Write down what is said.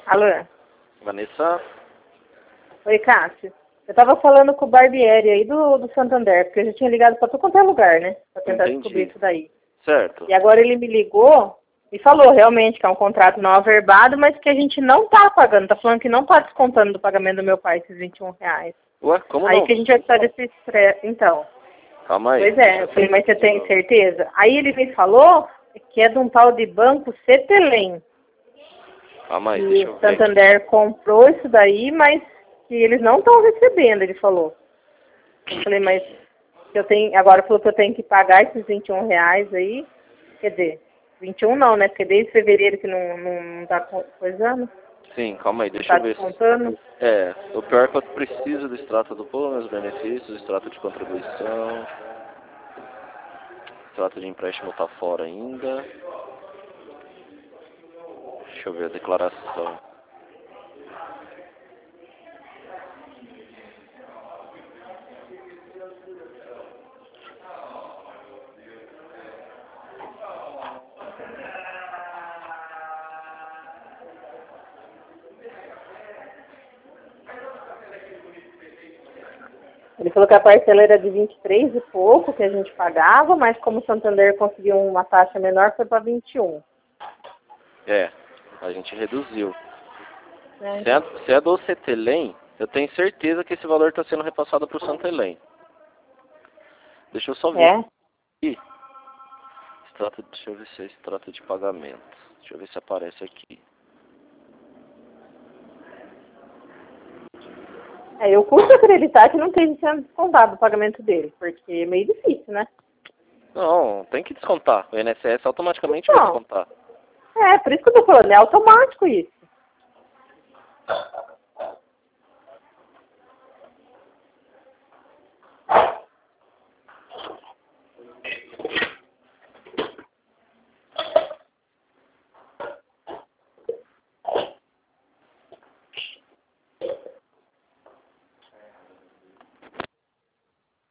Alô? Vanessa? Oi, Cássio. Eu tava falando com o Barbieri aí do Santander, porque eu já tinha ligado pra todo quanto é lugar, né? Pra tentar descobrir isso daí. Certo. E agora ele me ligou e falou realmente que é um contrato não averbado, mas que a gente não tá pagando. Tá falando que não tá descontando do pagamento do meu pai esses R$21. Ué, como Aí não? que a gente vai precisar desse estresse. Então, Calma aí. pois é. Eu falei, mas você tem certeza? Aí ele me falou que é de um tal de banco Cetelem. Calma aí, E deixa eu o ver. Santander comprou isso daí, mas que eles não estão recebendo, ele falou. Eu falei, mas eu tenho, agora falou que eu tenho que pagar esses R$21 aí. Quer dizer, 21 não, né? Porque desde fevereiro que não tá coisando. Sim, calma aí, Não deixa tá eu ver. descontando. O pior é que eu preciso do extrato do bolo, meus benefícios, extrato de contribuição. Extrato de empréstimo tá fora ainda. Deixa eu ver a declaração. Ele falou que a parcela era de 23 e pouco que a gente pagava, mas como o Santander conseguiu uma taxa menor, foi para 21. A gente reduziu. Né? Se é do Cetelem, eu tenho certeza que esse valor está sendo repassado para o Santelem. Deixa eu só ver. É? Deixa eu ver se é extrato de pagamento. Deixa eu ver se aparece aqui. Eu custo acreditar que não esteja sendo descontado o pagamento dele, porque é meio difícil, né? Não, tem que descontar. O INSS automaticamente vai descontar. Por isso que eu tô falando, é automático isso.